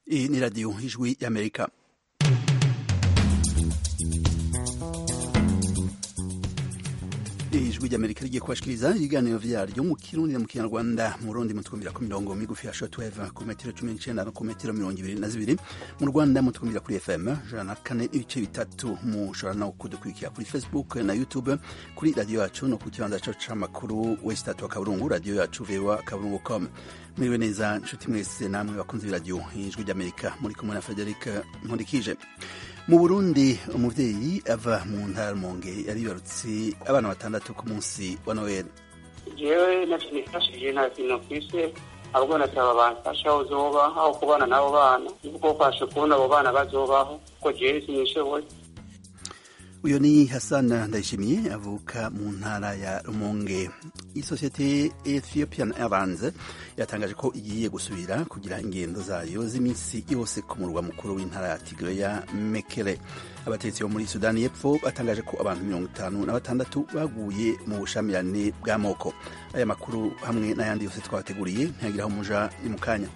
Hii ni Radio Ijwi ya Amerika. Ijwi rya Amerika rigiye kubashikiriza ibiganiro vyaryo mu Kirundi na mu Kinyarwanda. Mu Burundi mutwumvira ku mirongo migufi ya shortwave ku metero 19 no ku metero 22. Mu Rwanda mutwumvira kuri FM 104.3. Mushobora no kudukurikira kuri Facebook na YouTube kuri radio yacu no ku kibanza cacu c'amakuru Westatu Kaburungu, radio yacu VOA.com. Mwiriwe neza nshuti mwese namwe bakunze radio Ijwi rya Amerika, muri kumwe na Frederic Nkundikije. Mu Burundi umuvyeyi ava mu ntara Rumonge yaribarutse abana batandatu ku munsi wa Noel. Jewe nashimishije na kintu kwise ahubwo nataba bamfasha uzoba aho kubana nabo bana kuko kwashe kubona abo bana bazobaho ko jewe sinishoboye. Uyo ni Hassan Ndayishimiye avuka mu ntara ya Rumonge. Isosiyete Ethiopian Airlines yatangaje ko igiye gusubira kugira ingendo zayo z'iminsi yose ku murwa mukuru w'intara ya Tigray Mekele. Abatetsi bo muri Sudani y'Epfo batangaje ko abantu 56 baguye mu bushamirane bw'amoko. Aya makuru hamwe n'ayandi yose twabateguriye ntihagiraho muja ni mukanya.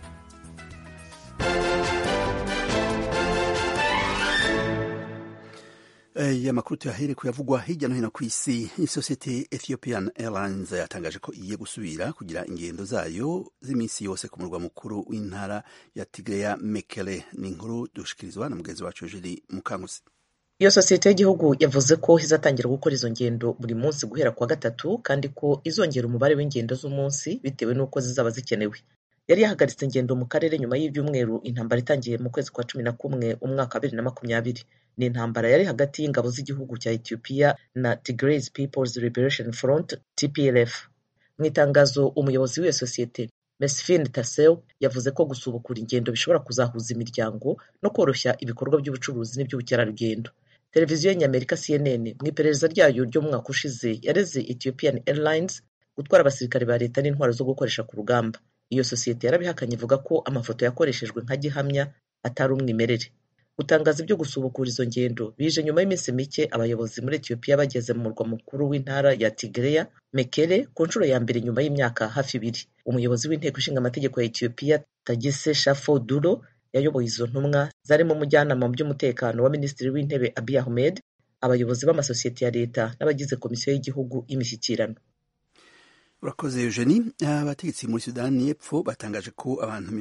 Ya makuru tuyahere kuyavugwa hirya no hino kw'isi. Isosiyete Ethiopian Airlines yatangaje ko igiye gusubira kugira ingendo zayo z'iminsi yose ku murwa mukuru w'intara ya Tigray Mekele. Ni inkuru dushikirizwa na mugenzi wacu Julie Mukankusi. Iyo sosiyete y'igihugu yavuze ko izatangira gukora izo ngendo buri munsi guhera kwa gatatu, kandi ko izongera umubare w'ingendo z'umunsi bitewe n'uko zizaba zikenewe. Yari yahagaritse ingendo mu karere nyuma y'ibyumweru intambara itangiye mu kwezi kwa 11 umwaka 2020. Ni intambara yari hagati y'ingabo z'igihugu cya Ethiopia na Tigray People's Liberation Front TPLF. Mu itangazo umuyobozi w'iyo sosiyete Mesfin Tasew yavuze ko gusubukura ingendo bishobora kuzahuza imiryango no koroshya ibikorwa by'ubucuruzi n'iby'ubukerarugendo. Televiziyo y'Amerika CNN mu iperereza ryayo ryo mu mwaka ushize yareze Ethiopian Airlines gutwara abasirikare ba leta n'intwaro zo gukoresha ku rugamba. Iyo sosiyete yarabihakanye ivuga ko amafoto yakoreshejwe nka gihamya atari umwimerere. Gutangaza ibyo gusubukura izo ngendo bije nyuma y'iminsi mike abayobozi muri Ethiopia bageze mu murwa mukuru w'intara ya Tigray Mekele ku nshuro ya mbere nyuma y'imyaka hafi 2. Umuyobozi w'inteko ishinga amategeko ya Ethiopia Tagise Shafo Duro yayoboye izo ntumwa zarimo umujyanama mu by'umutekano wa Minisitiri w'Intebe Abiy Ahmed, abayobozi b'amasosiyete ya leta n'abagize komisiyo y'igihugu y'imishyikirano. Urakoze Eugenie. Abategetsi muri Sudani y'Epfo batangaje ko abantu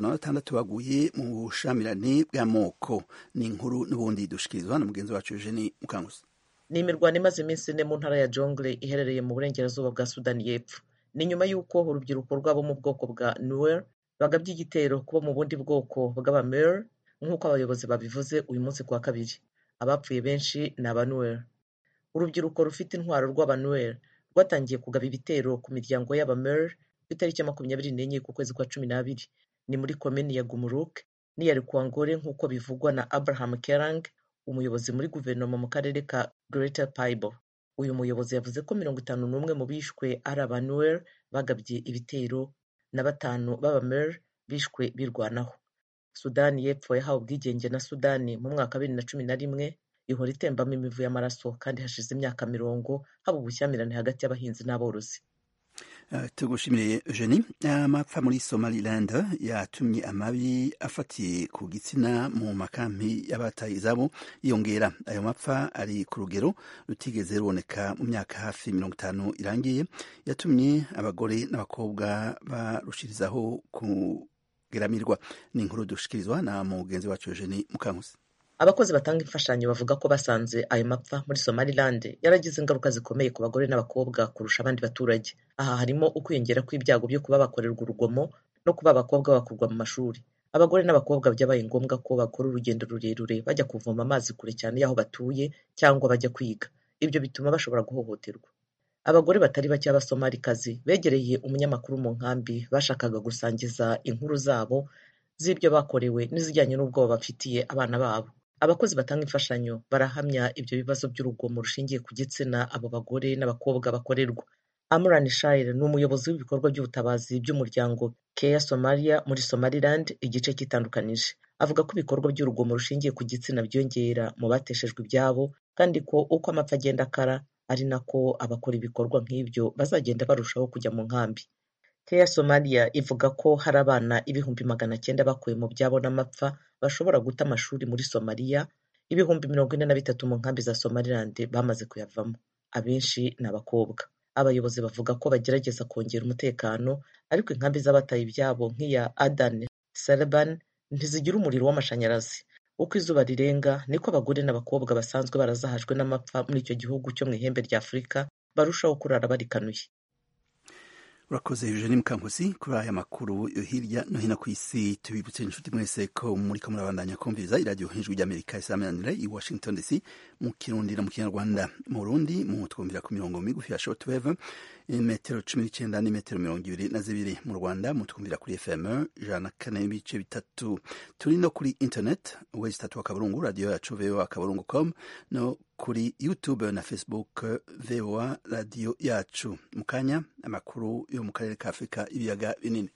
56 baguye mu bushamirane bw'amoko. Ni inkuru n'ubundi dushikirizwa na mugenzi wacu Eugenie Mukankusi. Ni imirwano imaze iminsi 4 mu ntara ya Jonglei iherereye mu burengerazuba bwa Sudani y'Epfo. Ni nyuma y'uko urubyiruko rwabo mu bwoko bwa Nuer bagabye igitero kubo mu bundi bwoko bw'abamer nk'uko abayobozi babivuze uyu munsi kwa kabiri. Abapfuye benshi ni abanuer. Urubyiruko rufite intwaro rw'abanuer rwatangiye kugaba ibitero ku miryango y'abamer ku itariki 24 ku kwezi kwa 12. Ni muri komini ya Gumruk n'iya Kwangore nk'uko bivugwa na Abraham Kerang, umuyobozi muri guverinoma mu karere ka Greater Paibo. Uyu muyobozi yavuze ko 51 mu bishwe ari abanuer bagabye ibitero na 5 b'abamer bishwe birwanaho. Sudani y'Epfo yahawe ubwigenge na Sudani mu mwaka 2011 ihora itembamo imivu y'amaraso, kandi hashize imyaka 10 haba ubushyamirane hagati y'abahinzi n'aborozi. Tugushimire Eugenie. Amapfa muri Somaliland yatumye amabi afatiye ku gitsina mu makampi y'abataye izabo yiyongera. Ayo mapfa ari ku rugero rutigeze ruboneka mu myaka hafi 50 irangiye, yatumye abagore n'abakobwa barushirizaho kugeramirwa. Ni inkuru dushikirizwa na mugenzi wacu Eugenie Mukankusi. Abakozi batanga imfashanyo bavuga ko basanze ayo mapfa muri Somaliland yaragize ingaruka zikomeye ku bagore n'abakobwa kurusha abandi baturage. Aha harimo ukwiyongera kw'ibyago byo kuba bakorerwa urugomo no kuba abakobwa bakurwa mu mashuri. Abagore n'abakobwa byabaye ngombwa ko bakora urugendo rurerure bajya kuvoma amazi kure cyane y'aho batuye cyangwa bajya kwiga. Ibyo bituma bashobora guhohoterwa. Abagore batari bake b'Abasomalikazi begereye umunyamakuru mu nkambi bashakaga gusangiza inkuru zabo z'ibyo bakorewe n'izijyanye n'ubwoba bafitiye abana babo. Abakozi batanga imfashanyo barahamya ibyo bibazo by'urugomo rushingiye ku gitsina abo bagore n'abakobwa bakorerwa. Amran Shair ni umuyobozi w'ibikorwa by'ubutabazi by'umuryango Care Somalia muri Somaliland, igice kitandukanije. Avuga ko ibikorwa by'urugomo rushingiye ku gitsina byongera mu bateshejwe ibyabo, kandi ko uko amapfa agenda akara ari nako abakora ibikorwa nk'ibyo bazagenda barushaho kujya mu nkambi. Care Somalia ivuga ko hari abana 900,000 bakuwe mu byabo n'amapfa bashobora guta amashuri muri Somalia, 43,000 mu nkambi za Somaliland bamaze kuyavamo. Abenshi ni abakobwa. Abayobozi bavuga ko bagerageza kongera umutekano, ariko inkambi z'abataye ibyabo nk'iya Adan Serban ntizigira umuriro w'amashanyarazi. Uko izuba rirenga niko abagore n'abakobwa basanzwe barazahajwe n'amapfa muri icyo gihugu cyo mu ihembe rya Afurika barushaho kurara barikanuye. Urakoze Eugenie Mukankusi kuri aya makuru yo hirya no hino ku isi. Tubibutse inshuti mwese ko muriko murabandanya kumviriza iradiyo Ijwi ry'Amerika isamanira i Washington DC mu Kirundi no mu Kinyarwanda. Mu Burundi mu twumvira ku mirongo migufi ya shortwave metero 19 n'imetero 22. Mu Rwanda mu twumvira kuri FM 104.3. Turi no kuri internet www akaburungu radio yacu voa.com no kuri YouTube na Facebook VOA radio yacu. Mukanya amakuru yo mu karere ka Afrika ibiyaga binini.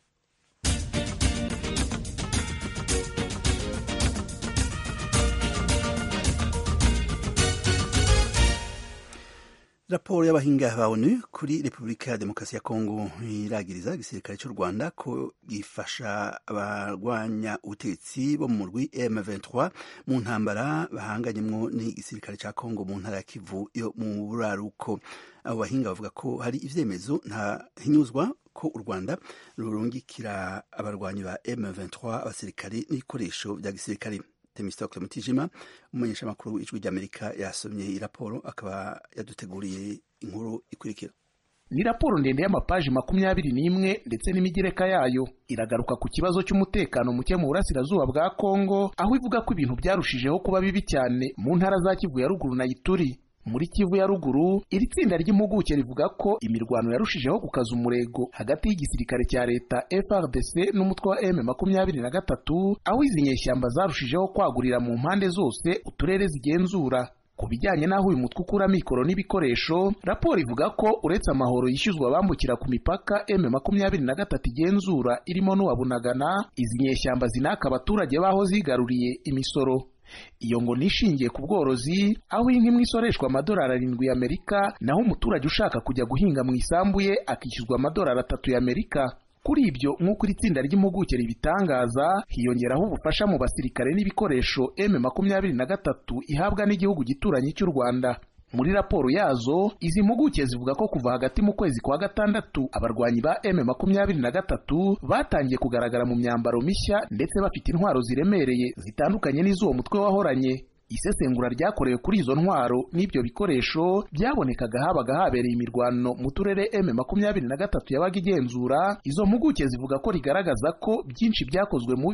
Raporo y'abahinga ba ONU kuri Repubulika ya Demokarasi ya Kongo iragiriza igisirikare cy'u Rwanda ko gifasha abarwanya ubutegetsi bo mu murwi M23 mu ntambara bahanganyemwo n'igisirikare cya Kongo mu ntara ya Kivu yo mu buraruko. Abo bahinga bavuga ko hari ivyemezo nta hinyuzwa ko u Rwanda rurungikira abarwanyi ba M23 abasirikare n'ibikoresho bya gisirikare. Temistokle Mutijima umumenyesha makuru w'Ijwi ry'Amerika yasomye iyi raporo akaba yaduteguriye inkuru ikurikira. Ni raporo ndende y'amapaji 21 ndetse n'imigereka yayo iragaruka ku kibazo cy'umutekano muke mu burasirazuba bwa Kongo, aho ivuga ko ibintu byarushijeho kuba bibi cyane mu ntara za Kivu ya ruguru na Ituri. Muri Kivu ya ruguru, iri tsinda ry'impuguke rivuga ko imirwano yarushijeho gukaza umurego hagati y'igisirikare cya leta FARDC n'umutwe wa M23, aho izi nyeshyamba zarushijeho kwagurira mu mpande zose uturere zigenzura. Ku bijyanye n'aho uyu mutwe ukura mikoro n'ibikoresho, raporo ivuga ko uretse amahoro yishyuzwa bambukira ku mipaka M23 igenzura irimo n'uwabunagana, izi nyeshyamba zinaka abaturage baho zigaruriye imisoro. Iyo ngo nishingiye ku bworozi, aho inka imwe isoreshwa $7 y'Amerika, naho umuturage ushaka kujya guhinga mu isambu ye akishyuzwa $3 y'Amerika. Kuri ibyo nk'uko iri tsinda ry'impuguke ribitangaza, hiyongeraho ubufasha mu basirikare n'ibikoresho M23 ihabwa n'igihugu gituranyi cy'u Rwanda. Muri raporo yazo, izi mpuguke zivuga ko kuva hagati mu kwezi kwa gatandatu abarwanyi ba M23 batangiye kugaragara mu myambaro mishya ndetse bafite intwaro ziremereye zitandukanye n'iz'uwo mutwe wahoranye. Isesengura ryakorewe kuri izo ntwaro n'ibyo bikoresho byabonekaga habaga habereye imirwano mu turere M23 yabaga igenzura. Izo mpuguke zivuga ko rigaragaza ko byinshi byakozwe mu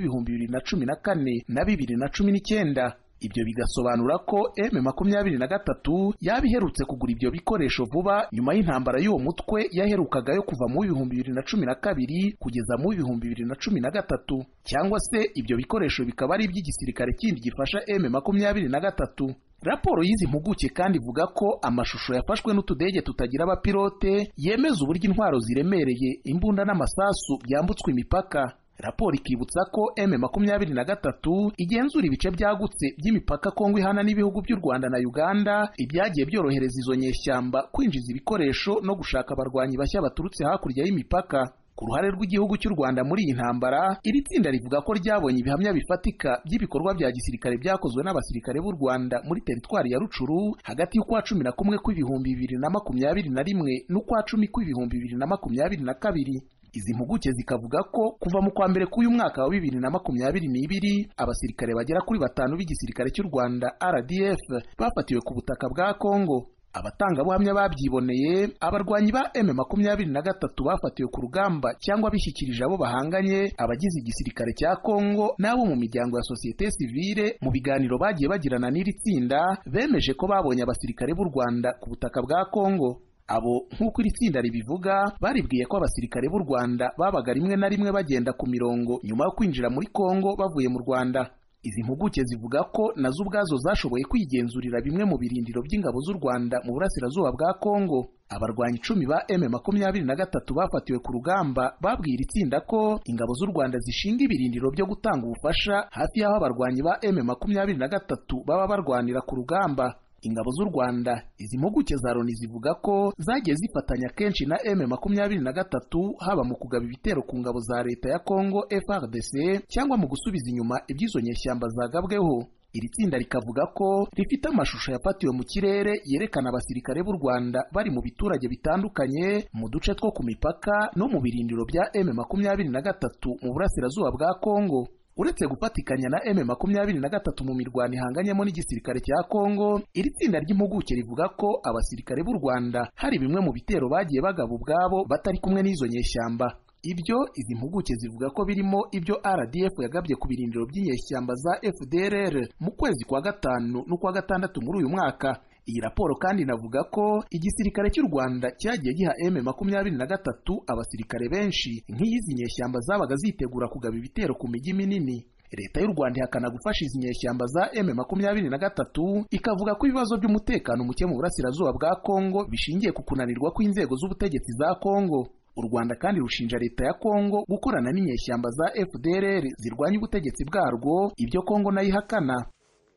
2014 na 2019. Ibyo bigasobanura ko M23 yabiherutse kugura ibyo bikoresho vuba nyuma y'intambara y'uwo mutwe yaherukagayo kuva mu 2012 kugeza mu 2013, cyangwa se ibyo bikoresho bikaba ari iby'igisirikare kindi gifasha M23. Raporo y'izi mpuguke kandi ivuga ko amashusho yafashwe n'utudege tutagira abapilote yemeza uburyo intwaro ziremereye, imbunda n'amasasu byambutswe imipaka. Raporo ikibutsa ko M23 igenzura ibice byagutse by'imipaka Kongo ihana n'ibihugu by'u Rwanda na Uganda, ibyagiye byorohereza izo nyeshyamba kwinjiza ibikoresho no gushaka abarwanyi bashya baturutse hakurya y'imipaka. Ku ruhare rw'igihugu cy'u Rwanda muri iyi ntambara, iri tsinda rivuga ko ryabonye ibihamya bifatika by'ibikorwa bya gisirikare byakozwe n'abasirikare b'u Rwanda muri teritwari ya Rucuru hagati y'ukwa 11 kw'ibihumbi 2021 n'ukwa 10 kw'ibihumbi 2022. Izi mpuguke zikavuga ko kuva mu kwa mbere k'uyu mwaka wa 2022 abasirikare bagera kuri 5 b'igisirikare cy'u Rwanda RDF bafatiwe ku butaka bwa Kongo. Abatangabuhamya babyiboneye, abarwanyi ba M23 bafatiwe ku rugamba cyangwa bishyikirije abo bahanganye, abagize igisirikare cya Kongo n'abo mu miryango ya societe civile. Mu biganiro bagiye bagirana n'iri tsinda, bemeje ko babonye abasirikare b'u Rwanda ku butaka bwa Kongo. Abo nk'uko iri tsinda ribivuga, baribwiye ko abasirikare b'u Rwanda babaga rimwe na rimwe bagenda ku mirongo nyuma yo kwinjira muri Kongo bavuye mu Rwanda. Izi mpuguke zivuga ko nazo ubwazo zashoboye kwigenzurira bimwe mu birindiro by'ingabo z'u Rwanda mu burasirazuba bwa Kongo. Abarwanyi 10 ba M23 bafatiwe ku rugamba babwira itsinda ko ingabo z'u Rwanda zishinga ibirindiro byo gutanga ubufasha hafi y'aho abarwanyi ba M23 baba barwanira ku rugamba. ingabo z'u Rwanda. Izi mpuguke za Loni zivuga ko zagiye zifatanya kenshi na M23 haba mu kugaba ibitero ku ngabo za leta ya Congo FARDC cyangwa mu gusubiza inyuma iby'izo nyeshyamba zagabweho. Iri tsinda rikavuga ko rifite amashusho yafatiwe mu kirere yerekana abasirikare b'u Rwanda bari mu biturage bitandukanye mu duce two ku mipaka no mu birindiro bya M23 mu burasirazuba bwa Congo. Uretse gufatikanya na M23 mu mirwano ihanganyemo n'igisirikare cya Congo, iri tsinda ry'impuguke rivuga ko abasirikare b'u Rwanda hari bimwe mu bitero bagiye bagaba ubwabo batari kumwe n'izo nyeshyamba. Ibyo izi mpuguke zivuga ko birimo ibyo RDF yagabye ku birindiro by'inyeshyamba za FDLR mu kwezi kwa 5 n'ukwa 6 muri uyu mwaka. Iyi raporo kandi inavuga ko igisirikare cy'u Rwanda cyagiye giha M23 abasirikare benshi nk'izi nyeshyamba zabaga zitegura kugaba ibitero ku mijyi minini. Leta y'u Rwanda ihakana gufasha izi nyeshyamba za M23 ikavuga ko ibibazo by'umutekano muke mu burasirazuba bwa Congo bishingiye ku kunanirwa kw'inzego z'ubutegetsi za Congo. U Rwanda kandi rushinja leta ya Congo gukorana n'inyeshyamba za FDLR zirwanya ubutegetsi bwarwo, ibyo Congo nayo ihakana.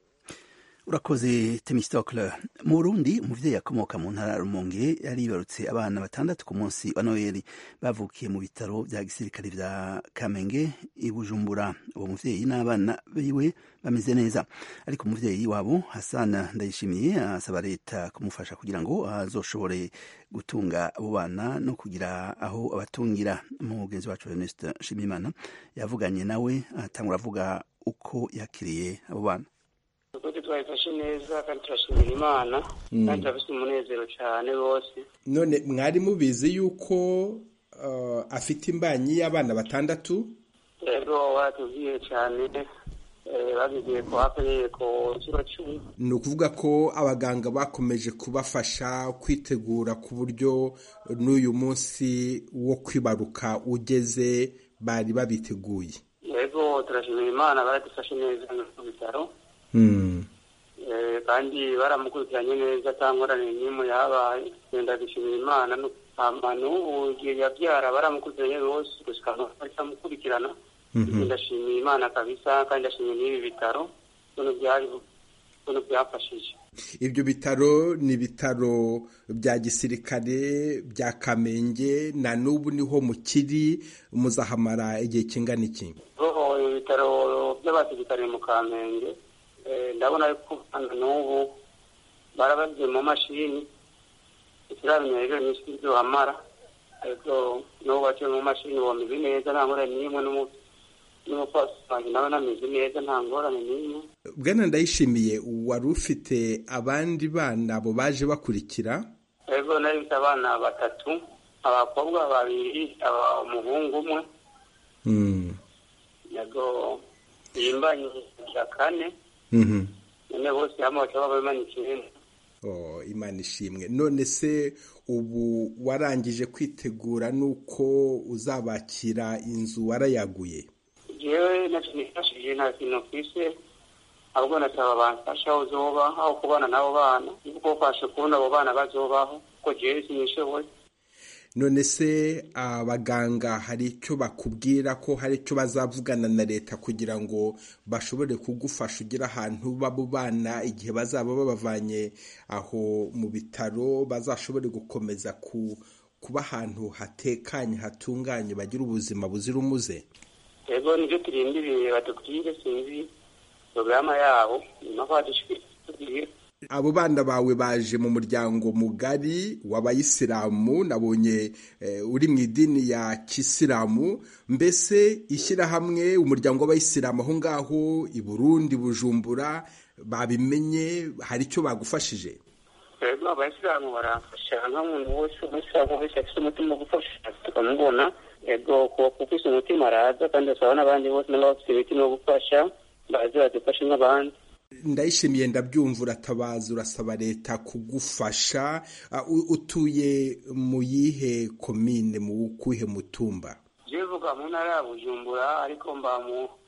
Urakoze Temistocle. Mu Burundi umuvyeyi akomoka mu ntara ya Rumonge yaribarutse abana 6 ku munsi wa Noheli bavukiye mu bitaro vya gisirikare vya Kamenge i Bujumbura. Uwo muvyeyi n'abana biwe bameze neza, ariko umuvyeyi wabo Hassan Ndayishimiye asaba leta kumufasha kugira ngo azoshobore gutunga abo bana no kugira aho abatungira. Umugenzi wacu Ernest Shimimana yavuganye nawe atangura avuga uko yakiriye abo bana. Kuko twayifashe neza kandi turashimira Imana kandi turafite umunezero cyane bose. None mwari mubizi yuko afite imbanyi y'abana 6? Rero watubwiye cyane babigiye ko hapereye ko kiro 10. Ni ukuvuga ko abaganga bakomeje kubafasha kwitegura ku buryo n'uyu munsi wo kwibaruka ugeze bari babiteguye. Rero turashimira Imana baradufashe neza mu bitaro. Kandi baramukurikiranye neza atangorane n'imwe yabaye. Ndenda gushimira Imana n'abantu ugiye yabyara baramukurikiranye bose gushika bamukurikirana. Ndashimira Imana kabisa kandi ndashimira n'ibi bitaro no byafashije. Ibyo bitaro ni bitaro bya gisirikare bya Kamenge, na n'ubu niho mukiri, muzahamara igihe kingana iki? Ibitaro by'abasirikare mu Kamenge ndabona ko n'ubu barabagiye mu mashini ikirabinye rero n'isibyo hamara, ariko n'ubu baciye mu mashini bomeze neza nta ngorane n'imwe n'umupasi nawe nameze neza nta ngorane n'imwe. Bwana Ndayishimiye, wari ufite abandi bana abo baje bakurikira? Yego nari mfite abana 3, abakobwa 2, umuhungu 1. Yego imbanyi ya 4. None bose hamwe bakaba bamanikiye. Imana ishimwe. None se ubu warangije kwitegura nuko uzabakira, inzu warayaguye? Jewe nashimishije nta kintu kwise, ahubwo nasaba bamfasha uzoba aho kubana nabo bana, kuko kwashe kubona abo bana bazobaho ko jewe sinishoboye. None se abaganga hari icyo bakubwira ko hari icyo bazavugana na leta kugira ngo bashobore kugufasha ugira ahantu babo bana igihe bazaba babavanye aho mu bitaro bazashobore gukomeza kuba ahantu hatekanye hatunganye bagira ubuzima buzira umuze? Yego nibyo turindiriye batubwire, sinzi programa yabo nyuma badushikiriye. Abo bana bawe baje mu muryango mugari w'abayisilamu, nabonye uri mu idini ya Kisilamu. Mbese ishyirahamwe umuryango w'abayisilamu aho ngaho i Burundi Bujumbura babimenye, hari icyo bagufashije? Yego abayisilamu barafasha, nk'umuntu wese afite umutima wo gufasha tukamubona. Yego kuko umutima araza kandi asaba n'abandi bose n'abafite imitima wo gufasha baze badufashe nk'abandi. Ndayishimiye, ndabyumva uratabaza urasaba leta kugufasha. Utuye mu yihe komine, mu kuhe mutumba? Jevuga mu ntara ya Bujumbura, ariko mba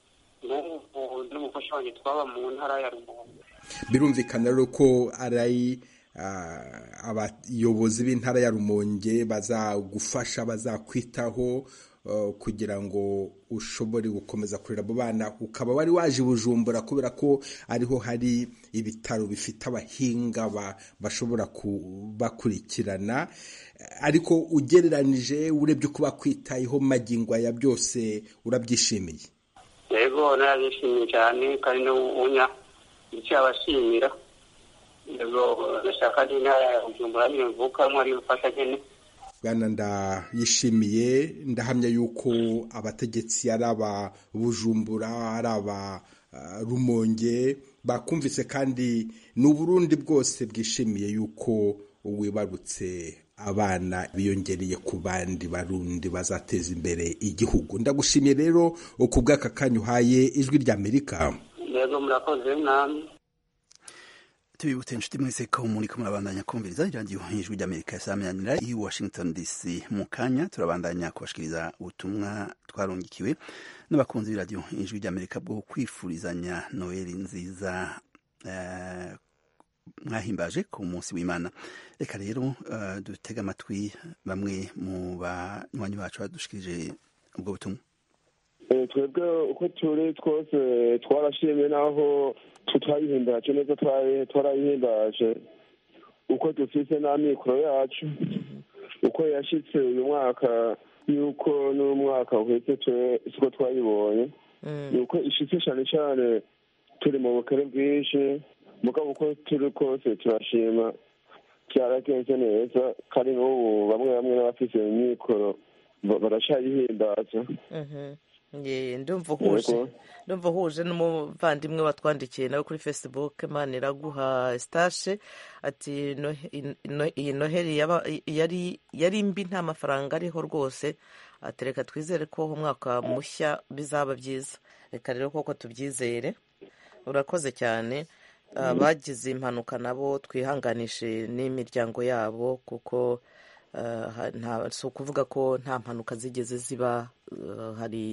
n'umufasha wanjye twaba mu ntara ya Rumonge. Birumvikana rero ko ari abayobozi b'intara ya Rumonge bazagufasha, bazakwitaho kugira ngo ushobore gukomeza kurera abo bana, ukaba wari waje Bujumbura kubera ko ariho hari ibitaro bifite abahinga bashobora kubakurikirana, ariko ugereranije urebye uko bakwitayeho magingo aya byose urabyishimiye? Yego narabishimiye cyane kandi n'ubunya icyo abashimira. Yego ndashaka n'intara Bujumbura nimvukamo ari ufasha cyane. Bwana ndayishimiye, ndahamya yuko abategetsi ari aba Bujumbura ari aba Rumonge bakumvise kandi n'Uburundi bwose bwishimiye yuko wibarutse abana biyongereye ku bandi barundi bazateza imbere igihugu. Ndagushimiye rero ku bw'aka kanya uhaye Ijwi ry'Amerika. Yego murakoze namwe. Tubibutse inshuti mwese ko muriko murabandanya kumviriza iradiyo Ijwi ry'Amerika isaminanira i Washington DC. Mu kanya turabandanya kubashikiriza ubutumwa twarungikiwe n'abakunzi b'iradiyo Ijwi ry'Amerika bwo kwifurizanya Noeli nziza mwahimbaje ku munsi w'Imana. Reka rero dutega amatwi bamwe mu banywanyi bacu badushikirije ubwo butumwa. Twebwe uko turi twose twarashimye naho tutayihimbaje neza, twarayihimbaje uko dufise n'amikoro yacu, uko yashitse uyu mwaka yuko n'umwaka uhetse siko twayibonye, yuko ishitse cyane cyane turi mu bukene bwinshi, mugabo uko turi kose turashima byaragenze neza, kandi n'ubu bamwe n'abafise imikoro baracayihimbaza. ndumva uhuje n'umuvandimwe watwandikiye nawe kuri Facebook, Maniraguha Eustache, ati iyi Noheli yari mbi, nta mafaranga ariho rwose, ati reka twizere ko umwaka mushya bizaba byiza. Reka rero koko tubyizere. Urakoze cyane. Bagize impanuka nabo twihanganishe n'imiryango yabo, kuko si ukuvuga ko nta mpanuka zigeze ziba, hari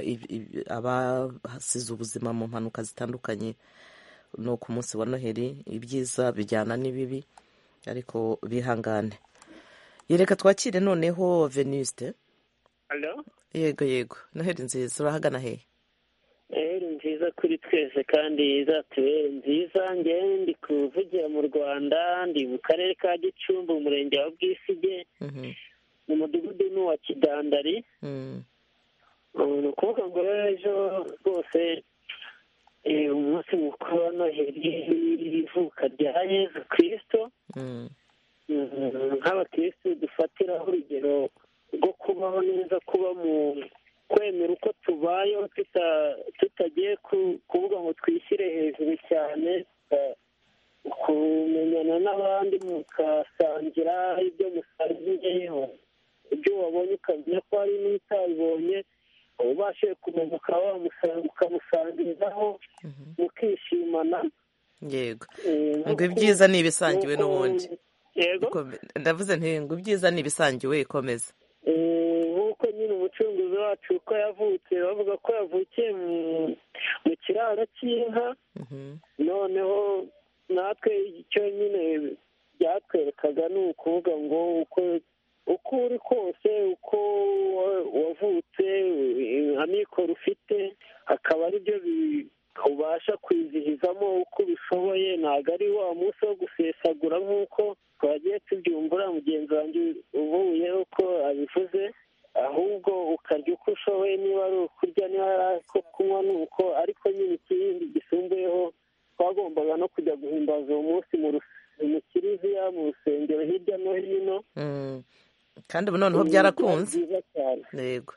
abasize ubuzima mu mpanuka zitandukanye. No ku munsi wa Noheli ibyiza bijyana n'ibibi, ariko bihangane. Yereka twakire noneho Venuste. Hello? Yego Noheli nziza, urahagana hehe? Nziza kuri twese kandi izatubere nziza. Njye ndi kuvugira mu Rwanda, ndi mu karere ka Gicumbi, umurenge wa Bwisige, mu mudugudu n'uwa Kidandari. Ni ukuvuga ngo ejo rwose umunsi mukuru wa Noheli, ivuka rya Yezu Kristo. Nk'abakristo dufatiraho urugero rwo kubaho neza, kuba mu kwemera uko tubayeho, tutagiye kuvuga ngo twishyire hejuru cyane, kumenyana n'abandi mukasangira ibyo musangiyeho, ibyo wabonye ukamenya ko hari n'utabibonye, ubashe kumenya ukamusangirizaho mukishimana. Yego, ngo ibyiza ni ibisangiwe n'ubundi. Yego, ndavuze nti ngo ibyiza ni ibisangiwe, ikomeza. Nk'uko nyine umucunguzi wacu uko yavutse, bavuga ko yavukiye mu kiraro cy'inka, noneho natwe icyo nyine byatwerekaga ni ukuvuga ngo uko uri kose, uko wavutse, amikoro ufite, akaba ari byo ubasha kwizihizamo uko ubishoboye. Ntabwo ari wa munsi wo gusesagura nk'uko twagiye tubyumvura mugenzi wanjye uvuyeho ko abivuze, ahubwo ukarya uko ushoboye, niba ari ukurya, niba ari ako kunywa nuko, ariko nyine ikindi gisumbuyeho twagombaga no kujya guhimbaza uwo munsi mu kiliziya, mu rusengero hirya no hino, kandi ubu noneho byarakunze. Yego.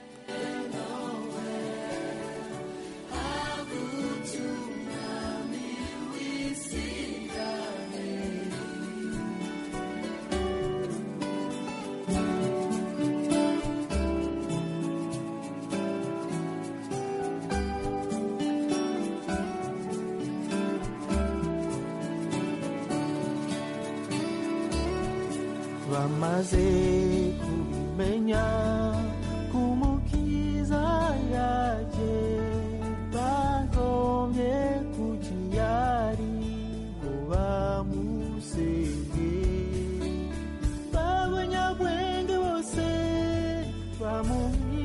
bamaze kubimenya kumukiza yaje, bagombye kukiyari ngo bamusenge, abanyabwenge bose bamumye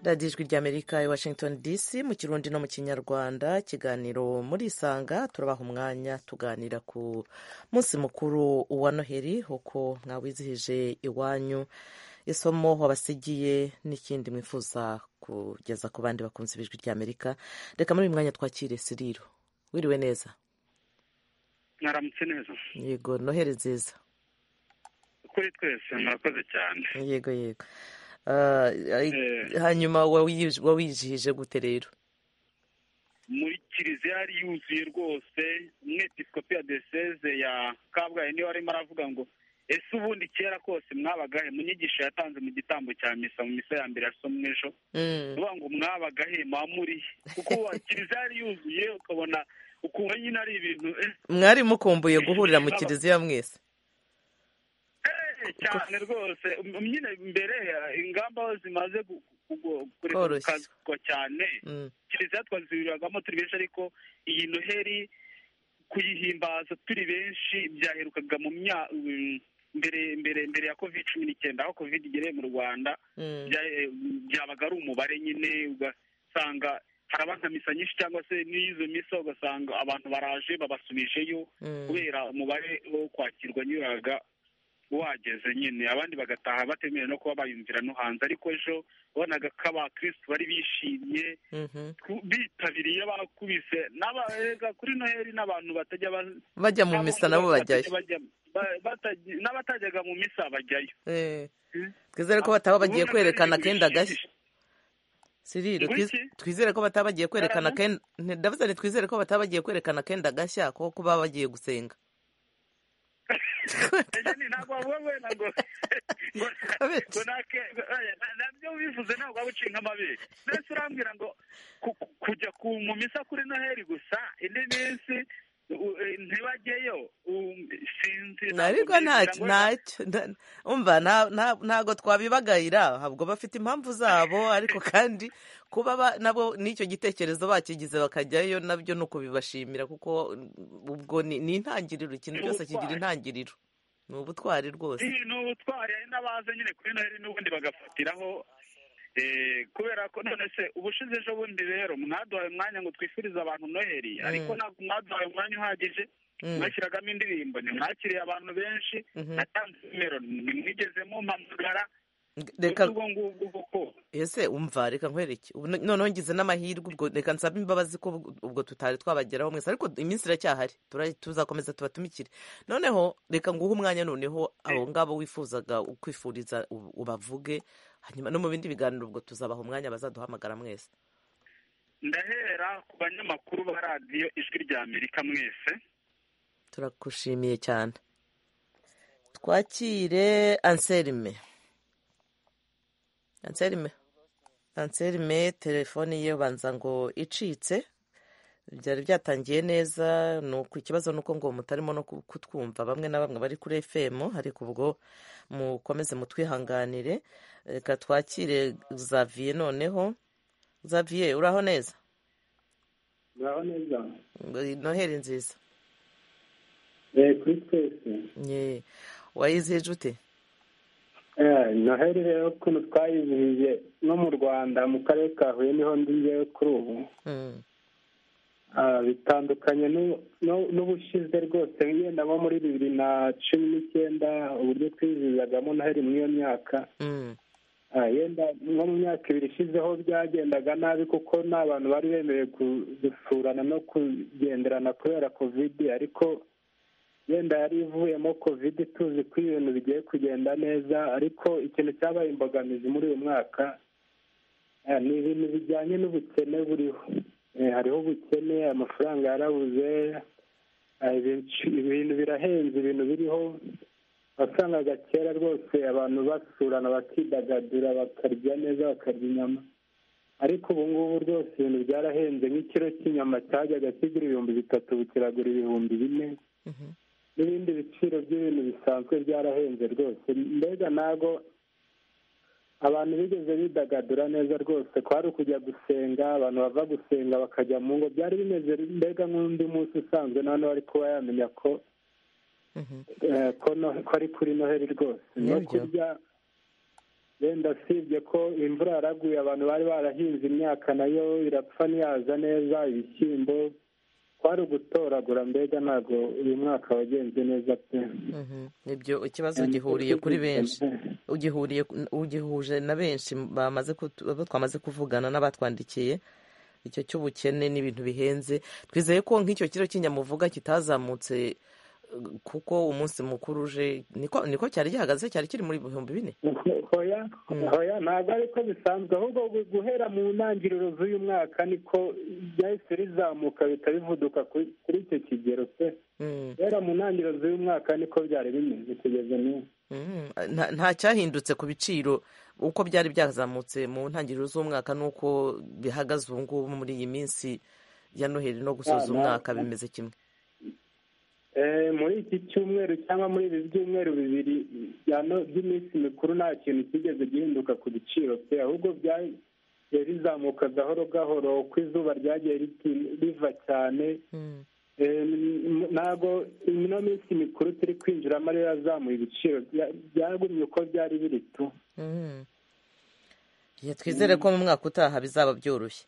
radiyo ijwi ry'amerika i washington dc mu kirundi no mu kinyarwanda. ikiganiro muri isanga turabaha umwanya tuganira ku munsi mukuru wa noheli, uko mwawizihije iwanyu, isomo wabasigiye n'ikindi mwifuza kugeza ku bandi bakunze ijwi ry'amerika. reka muri uyu mwanya twakire Siriro. wiriwe neza? mwaramutse neza. yego, noheli nziza kuri twese, murakoze cyane. yego yego. hanyuma wawijihije gute rero? muri kiliziya yari yuzuye rwose. umwepiskopi ya diyoseze ya Kabgayi niwe arimo aravuga ngo ese ubundi kera kose mwabagahe? mu nyigisho yatanze mu gitambo cya misa, mu misa ya mbere yasomwe ejo, uvuga ngo mwabagahe mwamurihe, kuko kiliziya yari yuzuye ukabona ukuntu nyine ari ibintu. mwari mukumbuye guhurira mu kiliziya mwese? cyane rwose. nyine mbere ingamba aho zimaze kurekwa cyane, kiliziya twazihuriragamo turi benshi, ariko iyi noheli kuyihimbaza turi benshi byaherukaga mu mbere ya COVID-19. aho covid igereye mu Rwanda byabaga ari umubare nyine, ugasanga haraba nka misa nyinshi, cyangwa se n'izo misa ugasanga abantu baraje babasubijeyo kubera umubare wo kwakirwa nyuraga wageze nyine, abandi bagataha batemerewe no kuba bayumvira no hanze. ariko ejo wabonaga ko abakirisitu bari bishimye, bitabiriye, bakubise n'abarega kuri noheli, n'abantu batajya bajya mu misa nabo bajyayo, n'abatajyaga mu misa bajyayo. twizere ko bataba bagiye kwerekana akenda gashya. Siriro, twizere ko bataba bagiye kwerekana akenda, ndavuze ni twizere ko bataba bagiye kwerekana akenda gashya ko kuba bagiye gusenga. nabyo bivuze ntabwo waba uciye nk'amabere. mbese urambwira ngo kujya mu misa kuri noheli gusa, indi minsi ntibajyeyo, sinzi. ariko ntacyo umva, ntabwo twabibagayira, ahubwo bafite impamvu zabo, ariko kandi kuba nabo n'icyo gitekerezo bakigize bakajyayo nabyo ni ukubibashimira, kuko ubwo ni intangiriro. ikintu cyose kigira intangiriro, ni ubutwari rwose. ni ubutwari. hari n'abaza nyine kuri noheli n'ubundi bagafatiraho, kubera ko none se ubushize ejo bundi rero mwaduhaye umwanya ngo twifurize abantu noheli, ariko ntabwo mwaduhaye umwanya uhagije. mwashyiragamo indirimbo, ntimwakiriye abantu benshi, natanze nimero ntimwigeze mumpamagara. ese umva, reka nkwereke, noneho ngize n'amahirwe, ubwo reka nsabe imbabazi ko ubwo tutari twabageraho mwese, ariko iminsi iracyahari, tuzakomeza tubatumikire. noneho reka nguhe umwanya, noneho abo ngabo wifuzaga ukwifuriza ubavuge, hanyuma no mu bindi biganiro ubwo tuzabaha umwanya bazaduhamagara mwese. ndahera ku banyamakuru ba radiyo ijwi rya Amerika mwese, turagushimiye cyane. twakire Anselme, telefoni ye banza ngo icitse. byari byatangiye neza, nuko ikibazo nuko ngo mutarimo no kutwumva bamwe na bamwe bari kuri FM, ariko ubwo mukomeze mutwihanganire. reka twakire Xavier noneho. Xavier, uraho neza? uraho neza. noheli nziza. kuri twese. wayizihije ute? noheli rero ukuntu twayizihije no mu Rwanda, mu karere ka Huye niho ndi ngewe kuri ubu, bitandukanye n'ubushize rwose. yenda nko muri 2019 uburyo twizihizagamo noheli muri iyo myaka, yenda nko mu myaka 2 ishizeho byagendaga nabi, kuko n'abantu bari bemerewe gusurana no kugenderana kubera covid, ariko yenda yari ivuyemo covid, tuzi ko ibintu bigiye kugenda neza. ariko ikintu cyabaye imbogamizi muri uyu mwaka ni ibintu bijyanye n'ubukene buriho. hariho ubukene, amafaranga yarabuze, ibintu birahenze, ibintu biriho. wasangaga kera rwose abantu basurana bakidagadura, bakarya neza, bakarya inyama, ariko ubu ngubu rwose ibintu byarahenze. nk'ikiro cy'inyama cyajyaga kigura 3,000 ubu kiragura 4,000, n'ibindi biciro by'ibintu bisanzwe byarahenze rwose. mbega ntabwo abantu bigeze bidagadura neza rwose, kwari ukujya gusenga, abantu bava gusenga bakajya mu ngo, byari bimeze mbega nk'undi munsi usanzwe. noneho ari kuba yamenya ko ari kuri noheli rwose. no kurya wenda sibye ko imvura yaraguye abantu bari barahinze imyaka nayo irapfa ntiyaza neza, ibishyimbo twari ugutoragura, mbega ntabwo uyu mwaka wagenze neza pe. Ibyo ikibazo gihuriye kuri benshi, ugihuje na benshi twamaze kuvugana n'abatwandikiye, icyo cy'ubukene n'ibintu bihenze. Twizeye ko nk'icyo kiro cy'inyamuvuga kitazamutse kuko umunsi mukuru uje niko cyari gihagaze, cyari kiri muri 2000. Hoya ntabwo ariko bisanzwe, ahubwo guhera mu ntangiriro z'uyu mwaka niko byahise rizamuka bitabivuduka kuri icyo kigero pe. Guhera mu ntangiriro z'uyu mwaka niko byari bimeze kugeza n'ubu. Nta cyahindutse ku biciro uko byari byazamutse mu ntangiriro z'umwaka n'uko bihagaze ubu ngubu muri iyi minsi ya Noheli no gusoza umwaka bimeze kimwe. Muri iki cyumweru cyangwa muri ibi byumweru bibiri by'iminsi mikuru nta kintu kigeze gihinduka ku biciro pe, ahubwo byagiye bizamuka gahoro gahoro uko izuba ryagiye riva cyane. Ntabwo ino minsi mikuru turi kwinjiramo ariyo yazamuye ibiciro, byagumye uko byari biri tu. Twizere ko mu mwaka utaha bizaba byoroshye.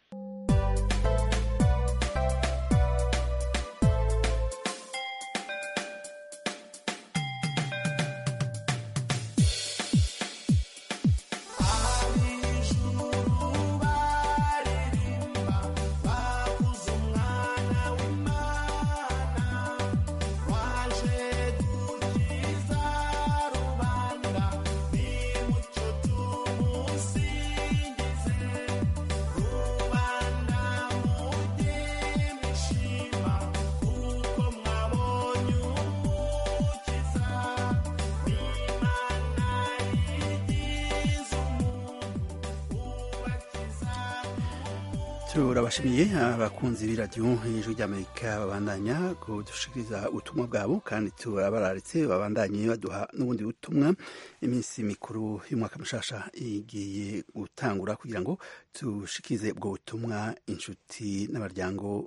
turabashimiye abakunzi b'iradiyo y'ijwi ry'Amerika babandanya kudushikiriza ubutumwa bwabo, kandi turabararitse babandanye baduha n'ubundi butumwa. Iminsi mikuru y'umwaka mushasha igiye gutangura kugira ngo tushikirize ubwo butumwa inshuti n'abaryango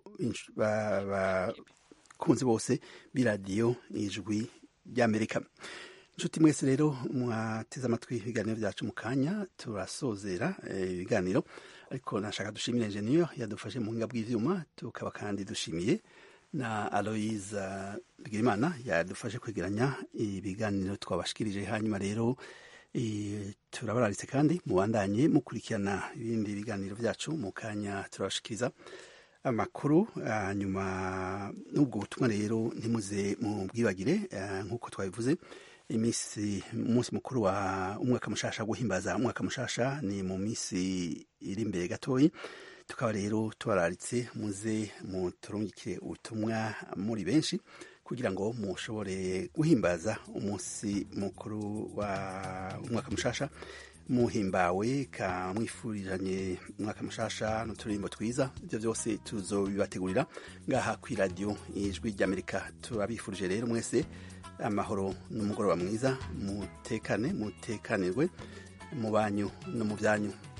bakunzi bose b'iradiyo y'ijwi ry'Amerika. Inshuti mwese rero mwateze amatwi ibiganiro byacu mu kanya turasozera ibiganiro, ariko nashaka dushimira engineer yadufashe mu buhinga bw'ivyuma, tukaba kandi dushimiye na Aloise Bigirimana yadufashe kwegeranya ibiganiro twabashikirije. Hanyuma rero turabararitse kandi mubandanye mukurikirana ibindi biganiro byacu mu kanya turabashikiriza amakuru. Hanyuma n'ubwo butumwa rero ntimuze mu bwibagire, nk'uko twabivuze umunsi mukuru wa umwaka mushasha, guhimbaza umwaka mushasha ni mu minsi iri imbere gatoyi. Tukaba rero tubararitse muze muturungikire ubutumwa muri benshi kugira ngo mushobore guhimbaza umunsi mukuru wa umwaka mushasha muhimbawe, kamwifuriranye umwaka mushasha n'uturirimbo twiza. Ibyo byose tuzobibategurira ngaha ku radio y'ijwi ry'Amerika. Turabifurije rero mwese amahoro n'umugoroba mwiza, mutekanirwe mu banyu no mu byanyu.